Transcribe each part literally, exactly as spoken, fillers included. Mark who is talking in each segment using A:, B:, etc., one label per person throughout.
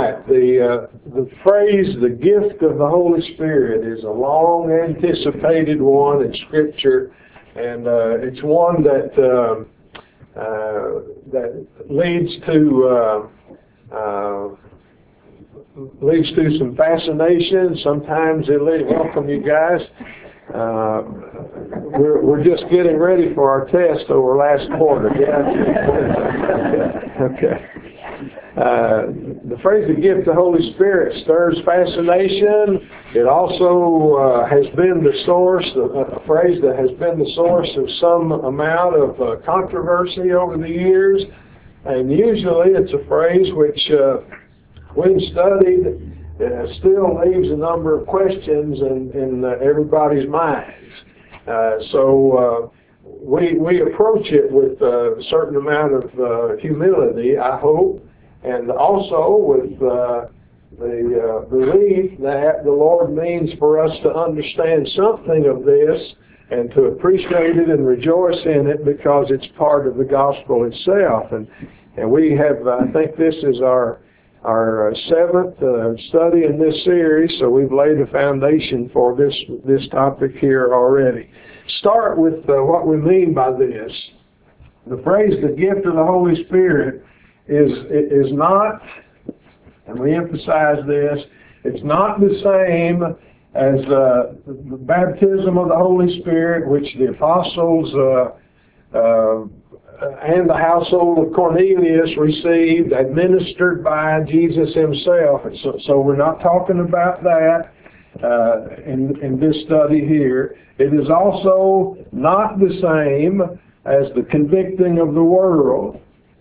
A: right, the uh, the phrase "the gift of the Holy Spirit" is a long anticipated one in Scripture, and uh, it's one that uh, uh, that leads to uh, uh, leads to some fascination. Sometimes it leads. Welcome, you guys. Uh, we're we're just getting ready for our test over last quarter. Yeah. Okay. Uh, the phrase "the gift of the Holy Spirit" stirs fascination. It also uh, has been the source, a, a phrase that has been the source of some amount of uh, controversy over the years. And usually it's a phrase which, uh, when studied, uh, still leaves a number of questions in, in uh, everybody's minds. Uh, so uh, we, we approach it with a certain amount of uh, humility, I hope. And also with uh, the uh, belief that the Lord means for us to understand something of this and to appreciate it and rejoice in it because it's part of the gospel itself. And and we have, I think this is our our seventh uh, study in this series, so we've laid the foundation for this this topic here already. Start with uh, what we mean by this. The phrase "the gift of the Holy Spirit" is is not, and we emphasize this, it's not the same as uh, the baptism of the Holy Spirit, which the apostles uh, uh, and the household of Cornelius received, administered by Jesus himself. So, so we're not talking about that uh, in, in this study here. It is also not the same as the convicting of the world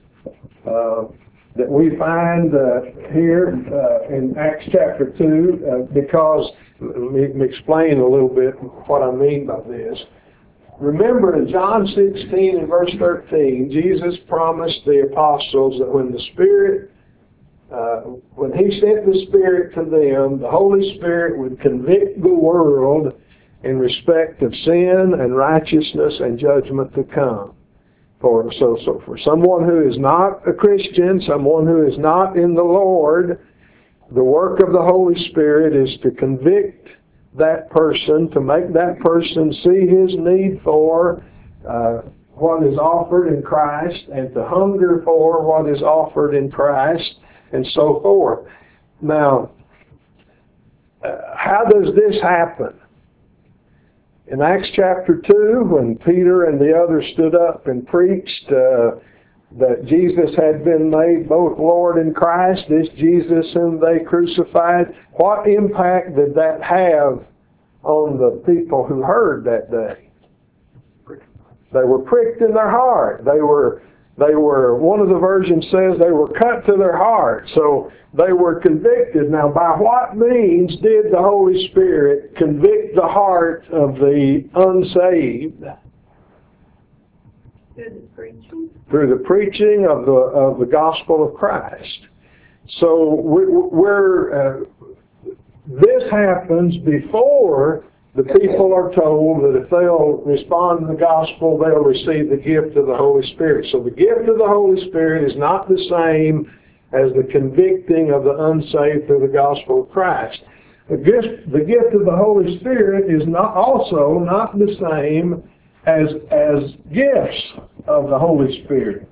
A: Uh, that we find uh, here uh, in Acts chapter two, uh, because, let me explain a little bit what I mean by this. Remember in John sixteen and verse thirteen, Jesus promised the apostles that when the Spirit, uh, when He sent the Spirit to them, the Holy Spirit would convict the world in respect of sin and righteousness and judgment to come. For, so, so for someone who is not a Christian, someone who is not in the Lord, the work of the Holy Spirit is to convict that person, to make that person see his need for uh, what is offered in Christ, and to hunger for what is offered in Christ, and so forth. Now, uh, how does this happen? In Acts chapter two, when Peter and the others stood up and preached uh, that Jesus had been made both Lord and Christ, this Jesus whom they crucified, what impact did that have on the people who heard that day? They were pricked in their heart. They were, they were, one of the versions says they were cut to their heart. So they were convicted. Now, by what means did the Holy Spirit convict the heart of the unsaved?
B: Through the preaching.
A: Through the preaching of the of the gospel of Christ. So we're, uh, this happens before the people are told that if they'll respond to the gospel, they'll receive the gift of the Holy Spirit. So the gift of the Holy Spirit is not the same as the convicting of the unsaved through the gospel of Christ. The gift, the gift of the Holy Spirit is not also not the same as, as gifts of the Holy Spirit.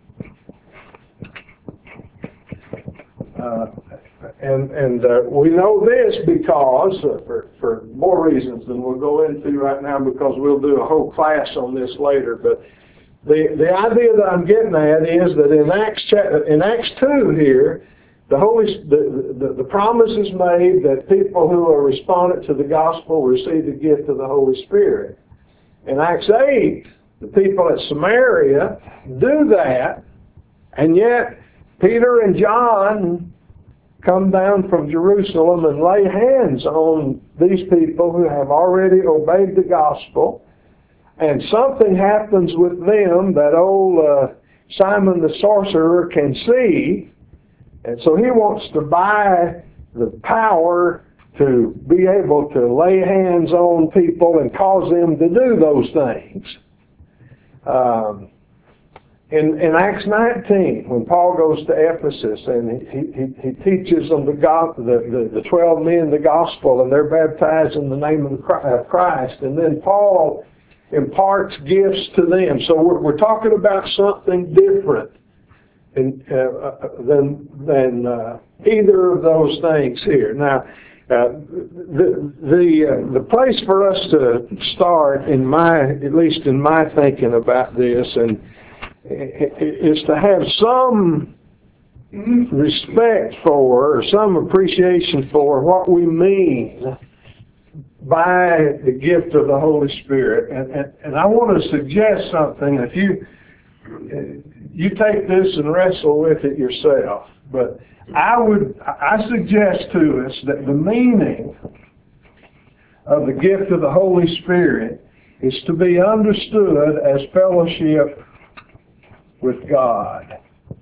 A: Uh, and and uh, we know this because, uh, for, for more reasons than we'll go into right now, because we'll do a whole class on this later, but The the idea that I'm getting at is that in Acts in Acts two here, the Holy the, the the promise is made that people who are respondent to the gospel receive the gift of the Holy Spirit. In Acts eight, the people at Samaria do that, and yet Peter and John come down from Jerusalem and lay hands on these people who have already obeyed the gospel. And something happens with them that old uh, Simon the sorcerer can see. And so he wants to buy the power to be able to lay hands on people and cause them to do those things. Um, In, in Acts nineteen, when Paul goes to Ephesus and he, he, he teaches them the, God, the, the, the twelve men the gospel, and they're baptized in the name of Christ, and then Paul imparts gifts to them. So we're, we're talking about something different in, uh, than, than uh, either of those things here. Now, uh, the the uh, the place for us to start, in my at least in my thinking about this, and is to have some respect for, or some appreciation for, what we mean by the gift of the Holy Spirit. And, and, and I want to suggest something. If you you take this and wrestle with it yourself, but I would I suggest to us that the meaning of the gift of the Holy Spirit is to be understood as fellowship with God,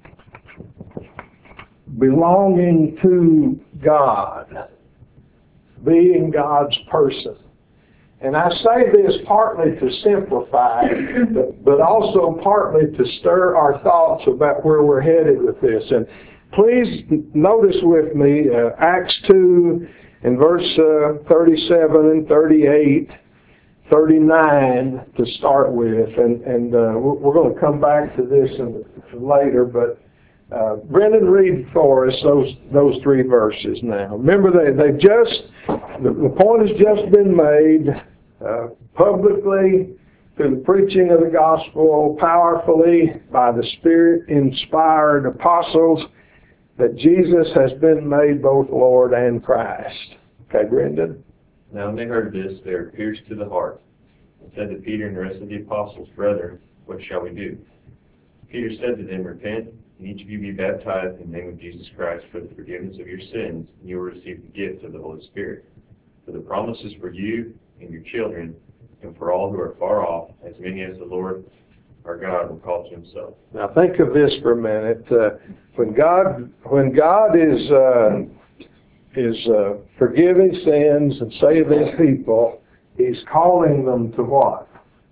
A: belonging to God, being God's person. And I say this partly to simplify, but, but also partly to stir our thoughts about where we're headed with this. And please notice with me uh, Acts two and verse uh, thirty-seven and thirty-eight, thirty-nine to start with. And, and uh, we're going to come back to this in, later, but Uh, Brendan, read for us those those three verses now. Remember, they they just the, the point has just been made uh, publicly through the preaching of the gospel, powerfully by the Spirit-inspired apostles, that Jesus has been made both Lord and Christ. Okay, Brendan.
B: Now when they heard this, they were pierced to the heart, and said to Peter and the rest of the apostles, "Brethren, what shall we do?" Peter said to them, "Repent, and each of you be baptized in the name of Jesus Christ for the forgiveness of your sins, and you will receive the gift of the Holy Spirit. For the promise is for you and your children, and for all who are far off, as many as the Lord our God will call to himself."
A: Now think of this for a minute. Uh, when God, when God is uh, is uh, forgiving sins and saving people, He's calling them to what?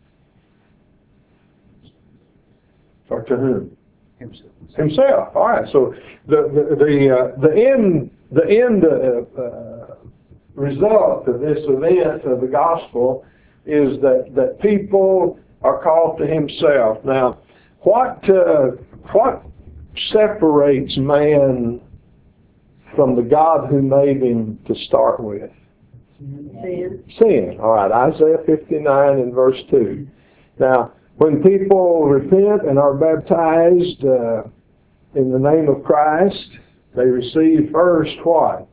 A: Or to whom?
C: Himself.
A: Himself. All right. So the the the, uh, the end the end uh, uh, result of this event of the gospel is that that people are called to Himself. Now, what uh, what separates man from the God who made him to start with?
D: Sin.
A: Sin. All right. Isaiah fifty-nine and verse two. Now, when people repent and are baptized uh, in the name of Christ, they receive first what?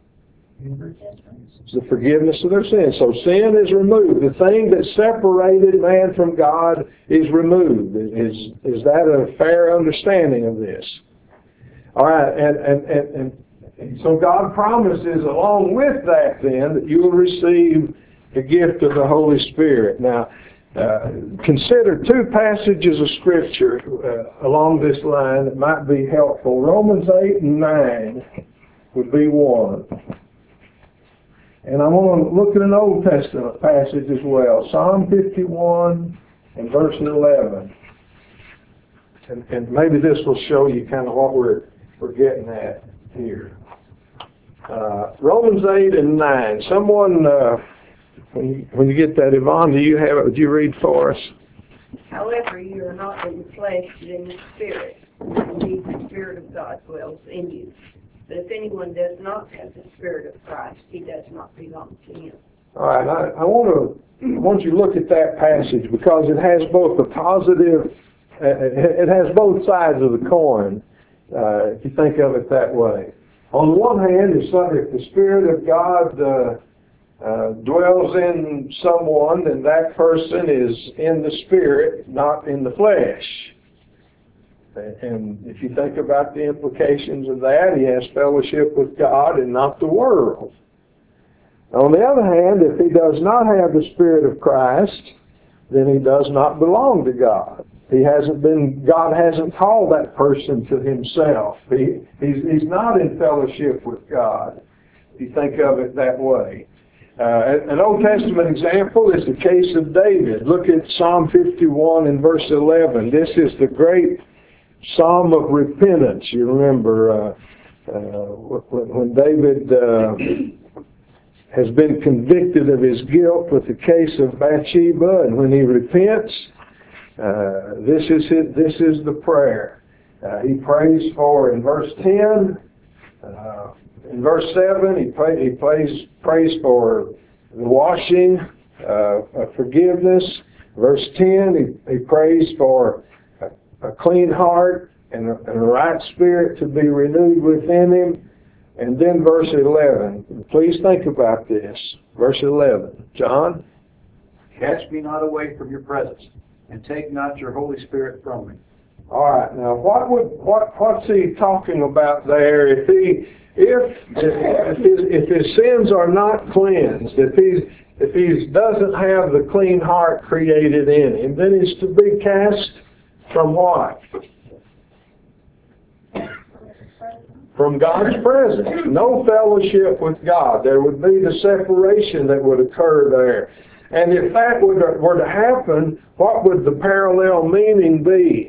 A: The forgiveness of their sins. So sin is removed. The thing that separated man from God is removed. Is, is that a fair understanding of this? All right, and, and, and, and so God promises along with that then that you will receive the gift of the Holy Spirit. Now, Uh, consider two passages of Scripture uh, along this line that might be helpful. Romans eight and nine would be one. And I want to look at an Old Testament passage as well. Psalm fifty-one and verse eleven. And, and maybe this will show you kind of what we're, we're getting at here. Uh, Romans eight and nine. Someone... Uh, When you, when you get that, Yvonne, do you have it? Would you read for us?
D: However, you are not in the flesh, but in the Spirit. Indeed, the Spirit of God dwells in you. But if anyone does not have the Spirit of Christ, he does not belong to Him.
A: All right, I, I want to I want you to look at that passage because it has both the positive, uh, it has both sides of the coin, uh, if you think of it that way. On the one hand, it's like if the Spirit of God uh, Uh, dwells in someone, then that person is in the Spirit, not in the flesh. And if you think about the implications of that, he has fellowship with God and not the world. On the other hand, if he does not have the Spirit of Christ, then he does not belong to God. He hasn't been, God hasn't called that person to Himself. He, he's, he's not in fellowship with God, if you think of it that way. Uh, an Old Testament example is the case of David. Look at Psalm fifty-one and verse eleven. This is the great Psalm of repentance. You remember uh, uh, when David uh, has been convicted of his guilt with the case of Bathsheba, and when he repents, uh, this is his, this is the prayer. Uh, he prays for, in verse ten, uh, in verse seven, he, pray, he prays, prays for the washing, uh, of forgiveness. Verse ten, he, he prays for a, a clean heart and a, and a right spirit to be renewed within him. And then verse eleven. Please think about this. Verse eleven. John?
C: Cast me not away from your presence, and take not your Holy Spirit from me.
A: All right. Now, what would what what's he talking about there? If he if if his, if his sins are not cleansed, if he if he doesn't have the clean heart created in him, then he's to be cast from what? From God's presence. No fellowship with God. There would be the separation that would occur there. And if that were to, were to happen, what would the parallel meaning be?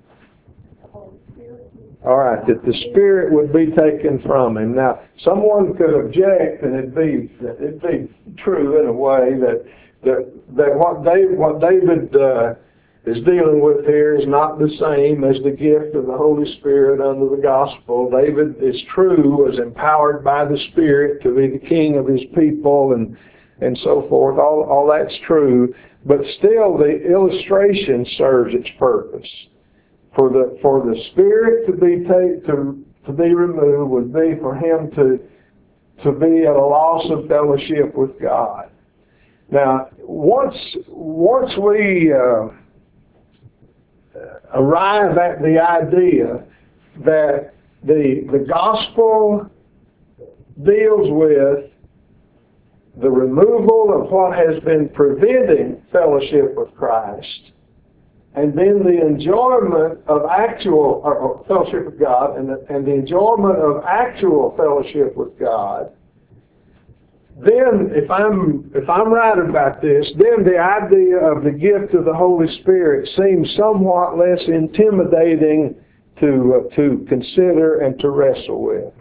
A: All right, that the Spirit would be taken from him. Now, someone could object, and it'd be it'd be true in a way that that that what David what David uh, is dealing with here is not the same as the gift of the Holy Spirit under the gospel. David, it's true, was empowered by the Spirit to be the king of his people, and and so forth. All all that's true, but still, the illustration serves its purpose. For the for the Spirit to be take, to to be removed would be for him to to be at a loss of fellowship with God. Now, once once we uh, arrive at the idea that the the gospel deals with the removal of what has been preventing fellowship with Christ, and then the enjoyment of actual or fellowship with God, and the, and the enjoyment of actual fellowship with God, then if I'm if I'm right about this, then the idea of the gift of the Holy Spirit seems somewhat less intimidating to uh, to consider and to wrestle with.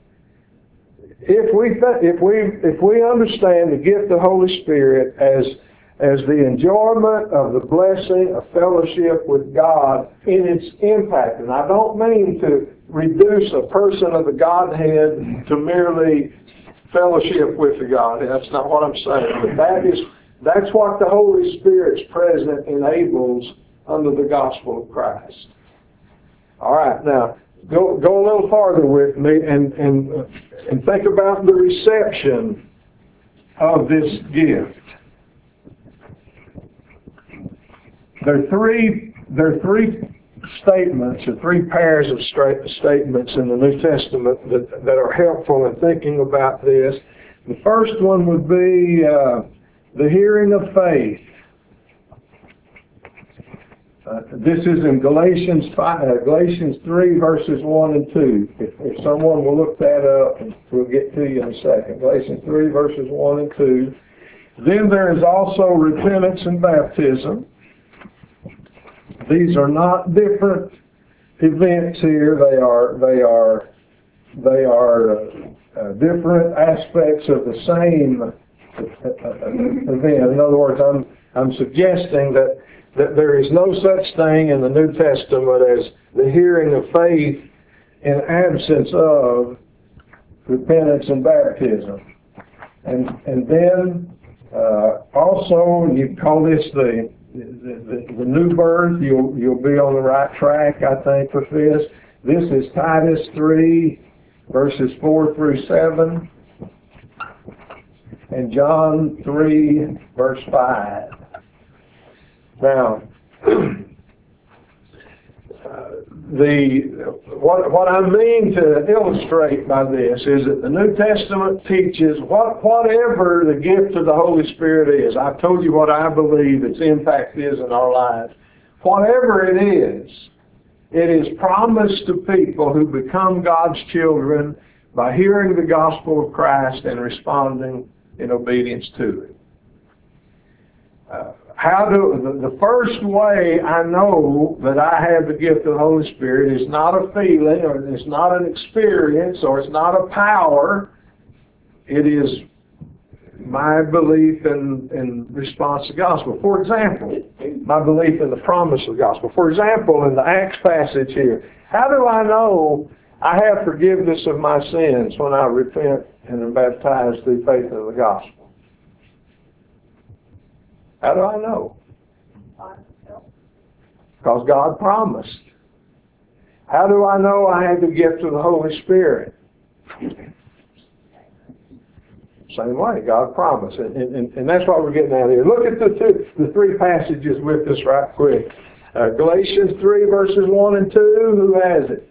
A: If we th- if we if we understand the gift of the Holy Spirit as as the enjoyment of the blessing of fellowship with God in its impact. And I don't mean to reduce a person of the Godhead to merely fellowship with the Godhead. That's not what I'm saying. But that is, that's what the Holy Spirit's presence enables under the gospel of Christ. All right, now, go go a little farther with me and, and, uh, and think about the reception of this gift. There are three, there are three statements, or three pairs of straight statements in the New Testament that, that are helpful in thinking about this. The first one would be uh, the hearing of faith. Uh, this is in Galatians five, uh, Galatians three, verses one and two. If, if someone will look that up, we'll get to you in a second. Galatians three, verses one and two. Then there is also repentance and baptism. These are not different events here. They are they are they are uh, uh, different aspects of the same uh, event. In other words, I'm I'm suggesting that that there is no such thing in the New Testament as the hearing of faith in absence of repentance and baptism. And and then uh, also you call this the The, the, the new birth. You'll you'll be on the right track, I think, with this. This is Titus three, verses four through seven, and John three, verse five. Now, uh, the what what I mean to illustrate by this is that the New Testament teaches what whatever the gift of the Holy Spirit is. I've told you what I believe its impact is in our lives. Whatever it is, it is promised to people who become God's children by hearing the gospel of Christ and responding in obedience to it. Uh, how do the, the first way I know that I have the gift of the Holy Spirit is not a feeling, or it's not an experience, or it's not a power. It is my belief in, in response to the gospel. For example, my belief in the promise of the gospel. For example, in the Acts passage here, how do I know I have forgiveness of my sins when I repent and am baptized through faith in the gospel? How do I know? Because God promised. How do I know I have the gift of the Holy Spirit? Same way, God promised. And, and, and that's what we're getting at here. Look at the two, the three passages with us right quick. Uh, Galatians three, verses one and two. Who has it?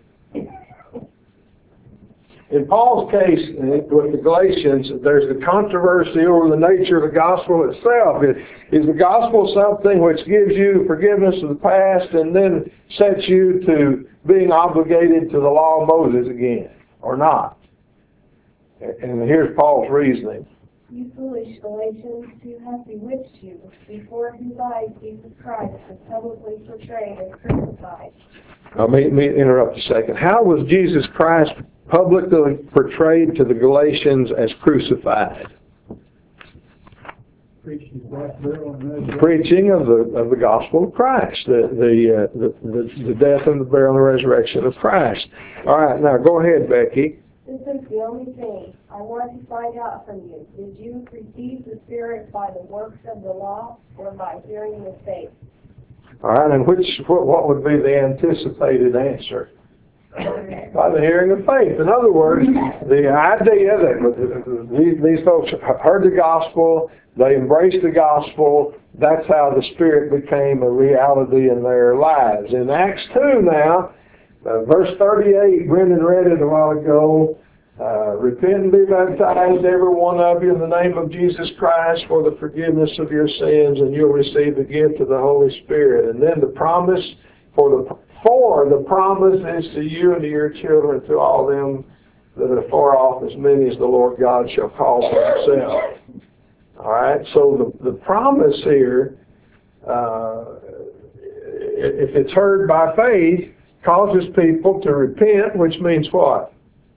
A: In Paul's case, with the Galatians, there's the controversy over the nature of the gospel itself. Is the gospel something which gives you forgiveness of the past and then sets you to being obligated to the law of Moses again, or not? And here's Paul's reasoning.
E: You foolish Galatians, who hath bewitched you, before whose eyes Jesus Christ was publicly portrayed as crucified.
A: Now, let me interrupt a second. How was Jesus Christ publicly portrayed to the Galatians as crucified?
F: Preaching the
A: preaching of the of the gospel of Christ, the the, uh, the the the death and the burial and the resurrection of Christ. All right, now go ahead, Becky.
E: This is the only thing I want to find out from you. Did you receive the Spirit by the works of the law or by hearing with faith?
A: All right, and which what, what would be the anticipated answer? By the hearing of faith. In other words, the idea that these, these folks heard the gospel, they embraced the gospel, that's how the Spirit became a reality in their lives. In Acts two now, uh, verse thirty-eight, Brendan read it a while ago, uh, repent and be baptized, every one of you, in the name of Jesus Christ for the forgiveness of your sins, and you'll receive the gift of the Holy Spirit. And then the promise for the For the promise is to you and to your children, to all them that are far off, as many as the Lord God shall call for himself. All right, so the, the promise here, uh, if it's heard by faith, causes people to repent, which means what?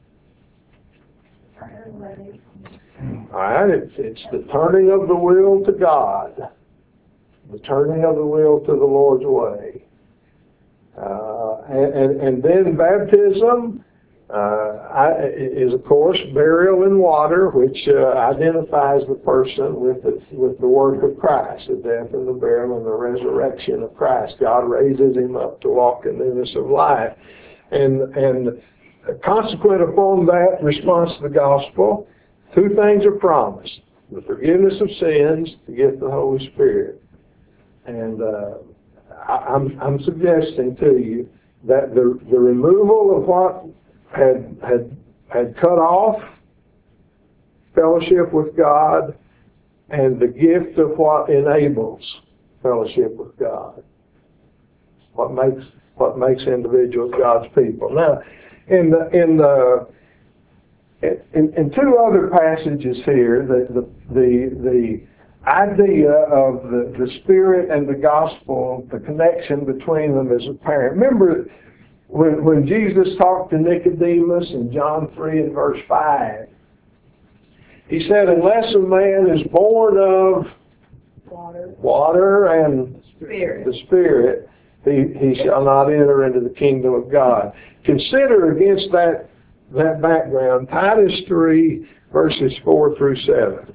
A: All right, it's, it's the turning of the will to God, the turning of the will to the Lord's way. Uh, and, and then baptism uh, I, is, of course, burial in water, which uh, identifies the person with the, with the work of Christ, the death and the burial and the resurrection of Christ. God raises him up to walk in newness of life. And, and consequent upon that response to the gospel, two things are promised: the forgiveness of sins, the gift of the Holy Spirit. And uh, I'm, I'm suggesting to you that the, the removal of what had, had, had cut off fellowship with God and the gift of what enables fellowship with God, what makes, what makes individuals God's people. Now, in the, in the, in, in two other passages here, the, the, the, the idea of the, the Spirit and the gospel, the connection between them is apparent. Remember when, when Jesus talked to Nicodemus in John three and verse five, he said, unless a man is born of
D: Water.
A: water and
D: Spirit.
A: the Spirit, he, he shall not enter into the kingdom of God. Consider against that, that background Titus three verses four through seven.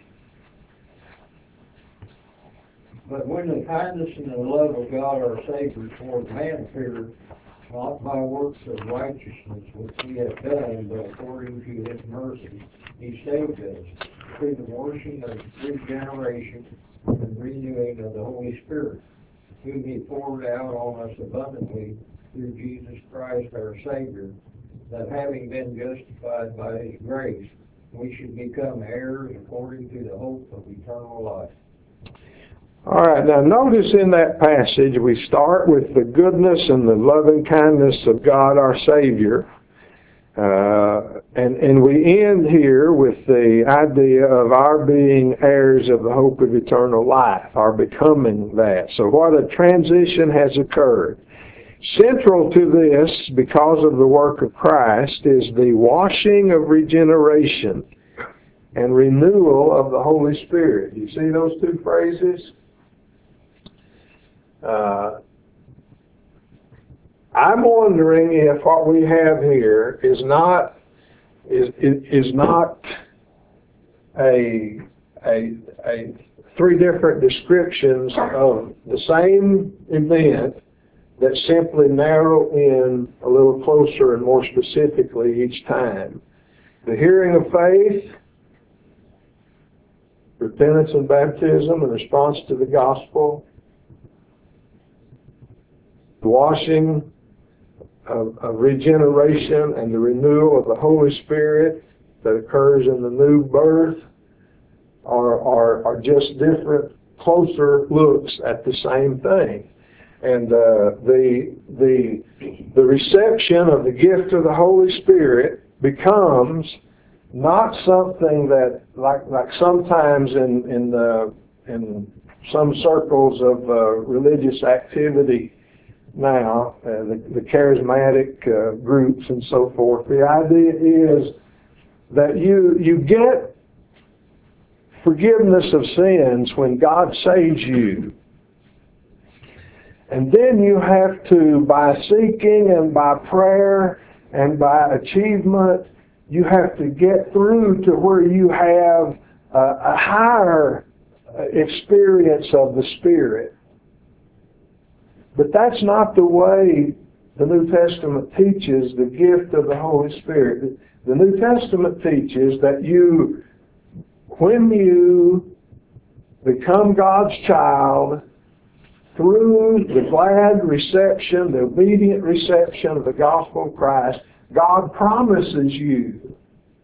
F: But when the kindness and the love of God our Savior toward man appeared, not by works of righteousness which we have done, but according to his mercy, he saved us through the washing of regeneration and renewing of the Holy Spirit, whom he poured out on us abundantly through Jesus Christ our Savior, that having been justified by his grace, we should become heirs according to the hope of eternal life.
A: All right, now notice in that passage we start with the goodness and the loving kindness of God our Savior. Uh, And, and we end here with the idea of our being heirs of the hope of eternal life, our becoming that. So what a transition has occurred. Central to this, because of the work of Christ, is the washing of regeneration and renewal of the Holy Spirit. You see those two phrases? Uh, I'm wondering if what we have here is not is is not a a a three different descriptions of the same event that simply narrow in a little closer and more specifically each time. The hearing of faith, repentance and baptism in response to the gospel, the washing Of, of regeneration and the renewal of the Holy Spirit that occurs in the new birth are, are, are just different, closer looks at the same thing. And uh, the, the, the reception of the gift of the Holy Spirit becomes not something that, like, like sometimes in, in, the, in some circles of uh, religious activity, now, uh, the, the charismatic uh, groups and so forth, the idea is that you you get forgiveness of sins when God saves you. And then you have to, by seeking and by prayer and by achievement, you have to get through to where you have uh, a higher experience of the Spirit. But that's not the way the New Testament teaches the gift of the Holy Spirit. The New Testament teaches that you, when you become God's child, through the glad reception, the obedient reception of the gospel of Christ, God promises you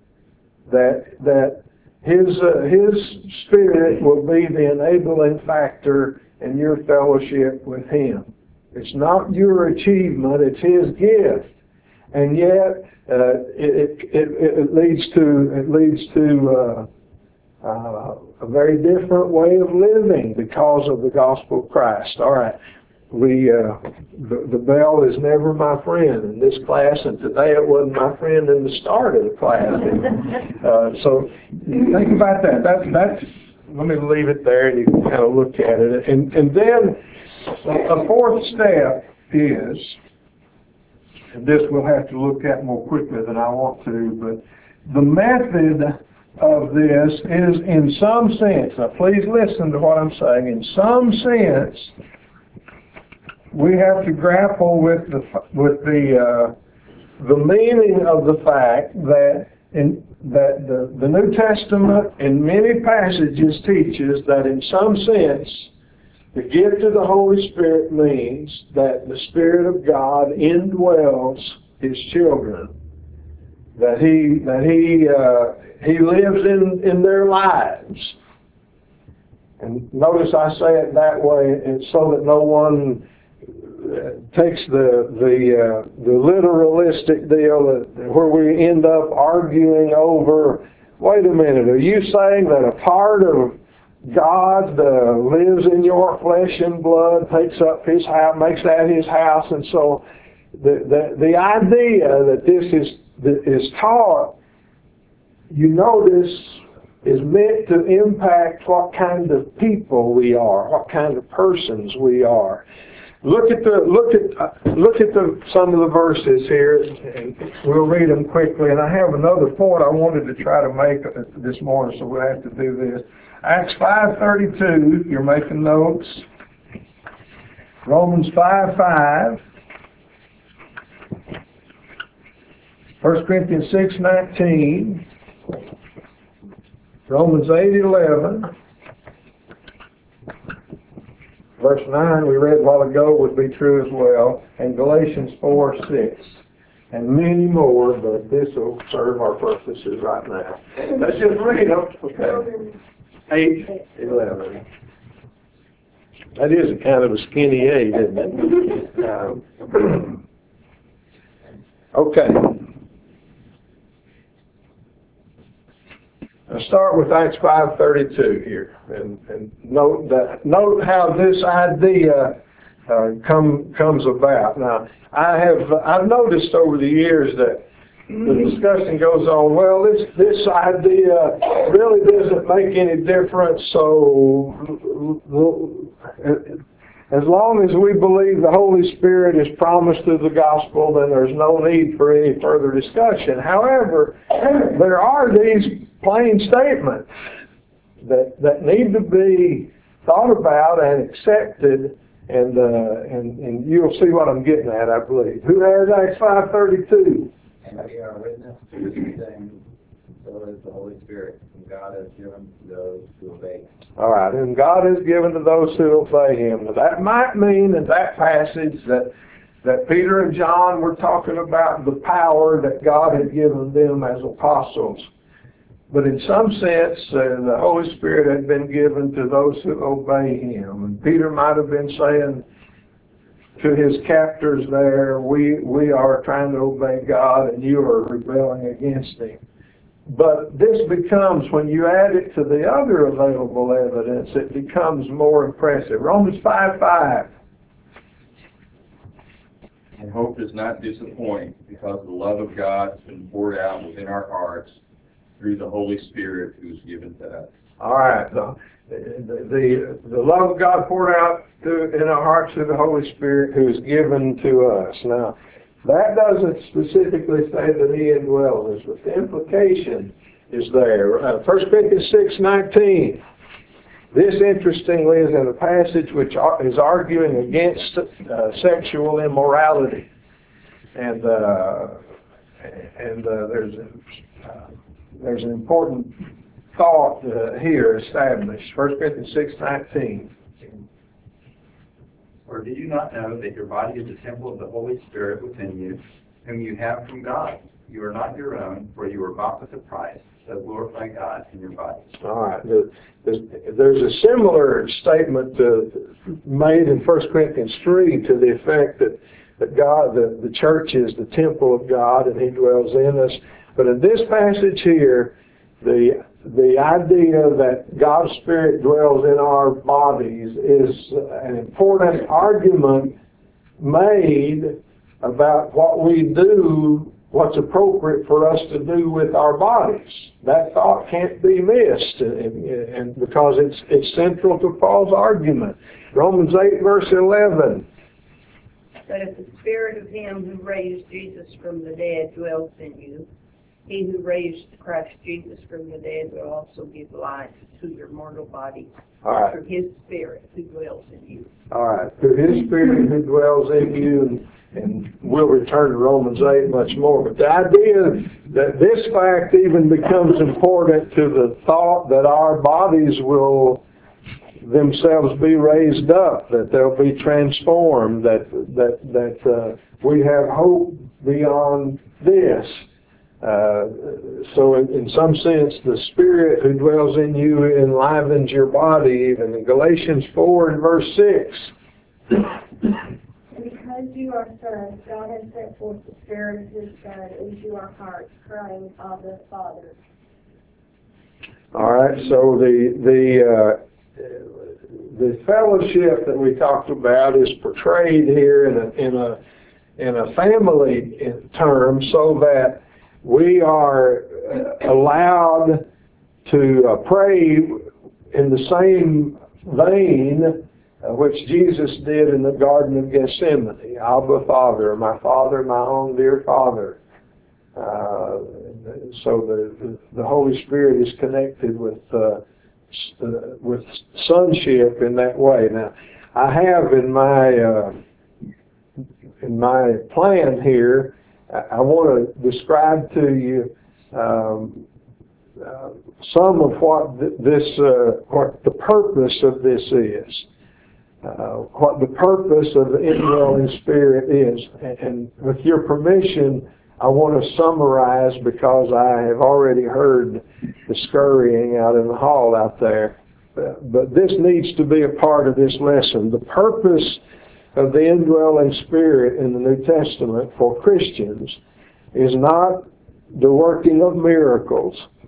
A: that that His uh, His Spirit will be the enabling factor in your fellowship with Him. It's not your achievement, it's His gift. And yet, uh, it, it, it leads to, it leads to uh, uh, a very different way of living because of the gospel of Christ. All right, we, uh, the, the bell is never my friend in this class, and today it wasn't my friend in the start of the class. uh, so think about that. That's, that's, let me leave it there and you can kind of look at it. And, and then a fourth step is, and this we'll have to look at more quickly than I want to, but the method of this is in some sense, now please listen to what I'm saying, in some sense we have to grapple with the, with the, uh, the meaning of the fact that in that the, the New Testament in many passages teaches that in some sense the gift of the Holy Spirit means that the Spirit of God indwells His children, that He that He uh, He lives in, in their lives. And notice I say it that way, and so that no one takes the the uh, the literalistic deal where we end up arguing over, wait a minute, are you saying that a part of God uh, lives in your flesh and blood, takes up His house, makes that His house, and so the the, the idea that this is that is taught, you notice, is meant to impact what kind of people we are, what kind of persons we are. Look at the look at uh, look at the some of the verses here, and we'll read them quickly. And I have another point I wanted to try to make this morning, so we'll have to do this. Acts five thirty-two. You're making notes. Romans five five. First Corinthians six nineteen. Romans eight eleven. Verse nine we read a while ago would be true as well, and Galatians four six, and many more, but this will serve our purposes right now. Let's just read them. Okay. eight eleven. That is a kind of a skinny eight, isn't it? Um, okay. I'll start with Acts five thirty-two here, and, and note that note how this idea uh, come comes about. Now, I have I've noticed over the years that the discussion goes on. Well, this this idea really doesn't make any difference. So, as long as we believe the Holy Spirit is promised through the gospel, then there's no need for any further discussion. However, there are these plain statements that that need to be thought about and accepted, and uh, and and you'll see what I'm getting at, I believe. Who has Acts five thirty-two?
G: And we are witness to these things, so is the Holy Spirit, whom God has given to those who obey Him.
A: All right, and God is given to those who obey Him. Now, that might mean in that passage that that Peter and John were talking about the power that God had given them as apostles. But in some sense, uh, the Holy Spirit had been given to those who obey Him. And Peter might have been saying to his captors there, we, we are trying to obey God and you are rebelling against Him. But this becomes, when you add it to the other available evidence, it becomes more impressive. Romans five five.
H: And hope does not disappoint, because the love of God has been poured out within our hearts through the Holy Spirit who is given to us.
A: All right. The, the, the, the love of God poured out through, in our hearts through the Holy Spirit who is given to us. Now, that doesn't specifically say that He indwells us, but the implication is there. Uh, First Corinthians six nineteen. This, interestingly, is in a passage which is arguing against uh, sexual immorality. And uh, and uh, there's, a, uh, there's an important thought uh, here established. First Corinthians six nineteen.
C: Or do you not know that your body is a temple of the Holy Spirit within you, whom you have from God? You are not your own, for you were bought with a price. So glorify God in your body.
A: All right. There's, there's a similar statement uh, made in First Corinthians three to the effect that, that God, the, the church is the temple of God and He dwells in us. But in this passage here, the the idea that God's Spirit dwells in our bodies is an important argument made about what we do, what's appropriate for us to do with our bodies. That thought can't be missed, and, and because it's it's central to Paul's argument. Romans eight verse eleven.
D: But if the Spirit of Him who raised Jesus from the dead dwells in you, He who raised Christ Jesus from the dead will also give life to your mortal bodies
A: All right.
D: through His Spirit who dwells in you.
A: All right. Through His Spirit who dwells in you, and, and we'll return to Romans eight much more. But the idea that this fact even becomes important to the thought that our bodies will themselves be raised up, that they'll be transformed, that that that uh, we have hope beyond this. Uh, so in, in some sense, the Spirit who dwells in you enlivens your body, even in Galatians four and verse six.
E: And because you are sons, God has sent forth the Spirit of His Son into our hearts, crying, Abba, Father.
A: All right, so the the uh, the fellowship that we talked about is portrayed here in a in a in a family term, so that we are allowed to uh, pray in the same vein uh, which Jesus did in the Garden of Gethsemane. Abba, Father, my Father, my own dear Father. Uh, so the, the Holy Spirit is connected with uh, with sonship in that way. Now, I have in my uh, in my plan here, I want to describe to you um, uh, some of what th this, uh, what the purpose of this is, uh, what the purpose of the indwelling Spirit is. And, and with your permission, I want to summarize, because I have already heard the scurrying out in the hall out there. Uh, but this needs to be a part of this lesson. The purpose of the indwelling Spirit in the New Testament for Christians is not the working of miracles.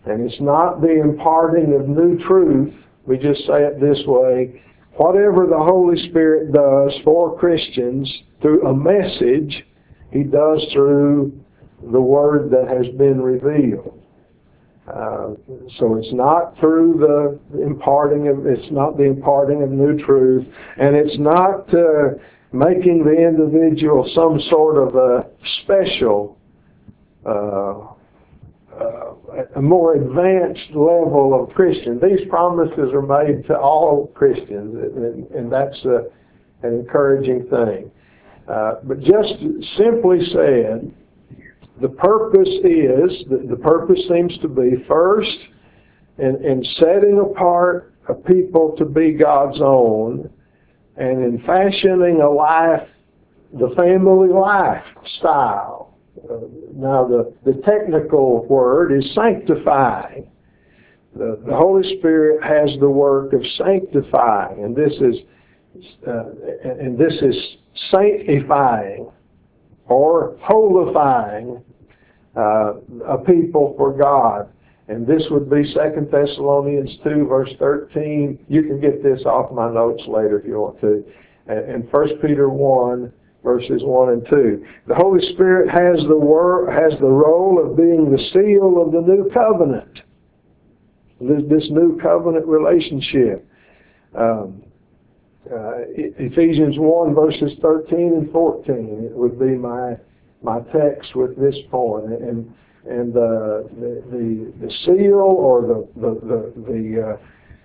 A: And it's not the imparting of new truth. We just say it this way. Whatever the Holy Spirit does for Christians through a message, He does through the Word that has been revealed. Uh, so it's not through the imparting of, it's not the imparting of new truth, and it's not uh, making the individual some sort of a special, uh, uh, a more advanced level of Christian. These promises are made to all Christians, and, and that's a, an encouraging thing. Uh, but just simply said, the purpose is, the, the purpose seems to be, first, in, in setting apart a people to be God's own, and in fashioning a life, the family lifestyle. Uh, now, the, the technical word is sanctifying. The, the Holy Spirit has the work of sanctifying, and this is, uh, and this is sanctifying or holifying uh, a people for God. And this would be Second Thessalonians two, verse thirteen. You can get this off my notes later if you want to. And First Peter one, verses one and two. The Holy Spirit has the wor- has the role of being the seal of the new covenant. This, this new covenant relationship. Um, uh, Ephesians one, verses thirteen and fourteen. It would be my my text with this point. And and uh, the, the the seal or the the the, the uh,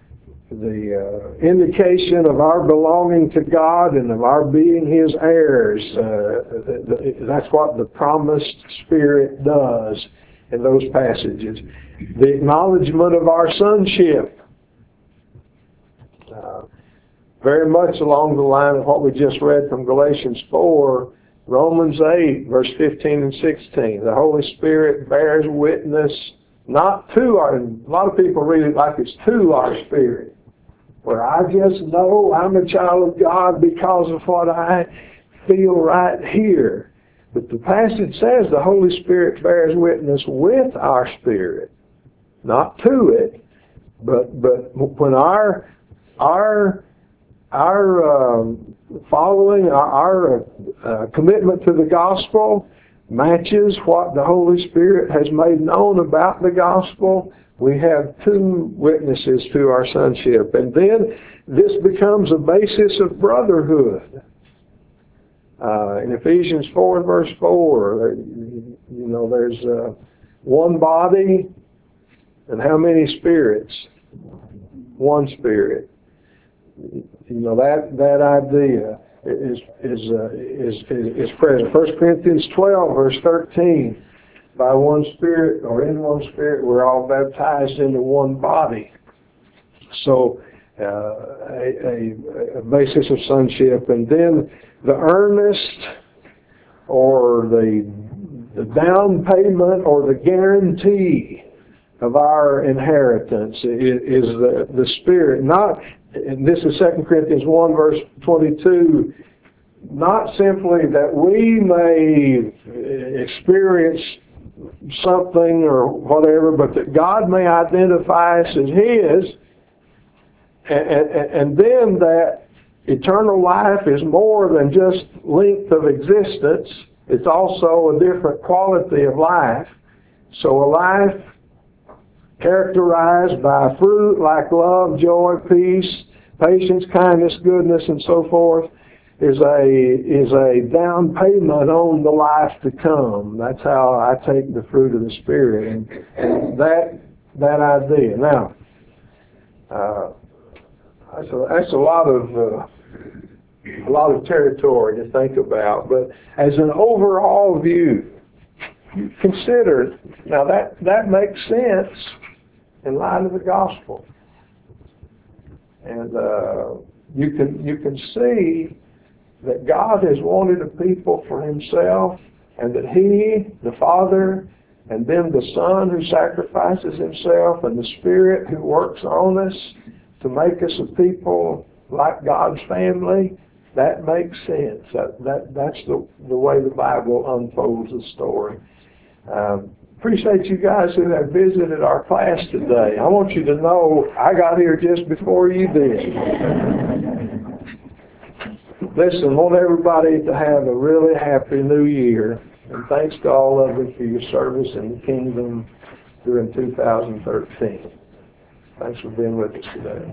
A: the uh, indication of our belonging to God and of our being His heirs. Uh, the, the, that's what the promised Spirit does in those passages. The acknowledgement of our sonship. Uh, very much along the line of what we just read from Galatians four, Romans eight, verse fifteen and sixteen. The Holy Spirit bears witness not to our, a lot of people read it like it's to our spirit, where I just know I'm a child of God because of what I feel right here. But the passage says the Holy Spirit bears witness with our spirit, not to it, but but when our our our um, following, our, our uh, commitment to the gospel matches what the Holy Spirit has made known about the gospel, we have two witnesses to our sonship. And then this becomes a basis of brotherhood. Uh, in Ephesians four, verse four, you know, there's uh, one body and how many spirits? One spirit. You know, that that idea is is uh, is, is is present. First Corinthians twelve, verse thirteen. By one Spirit, or in one Spirit, we're all baptized into one body. So, uh, a, a, a basis of sonship, and then the earnest, or the the down payment, or the guarantee of our inheritance is, is the the Spirit. Not. And this is Second Corinthians one, verse twenty-two, not simply that we may experience something or whatever, but that God may identify us as His, and, and, and then that eternal life is more than just length of existence. It's also a different quality of life. So a life characterized by fruit like love, joy, peace, patience, kindness, goodness, and so forth, is a is a down payment on the life to come. That's how I take the fruit of the Spirit, and, and that that idea. Now, uh, that's a that's a lot of uh, a lot of territory to think about. But as an overall view, consider now that that makes sense in light of the gospel, and uh, you can you can see that God has wanted a people for Himself, and that He, the Father, and then the Son who sacrifices Himself, and the Spirit who works on us to make us a people like God's family. That makes sense. That that that's the the way the Bible unfolds the story. Um, appreciate you guys who have visited our class today. I want you to know I got here just before you did. Listen, I want everybody to have a really happy new year. And thanks to all of you for your service in the kingdom during two thousand thirteen. Thanks for being with us today.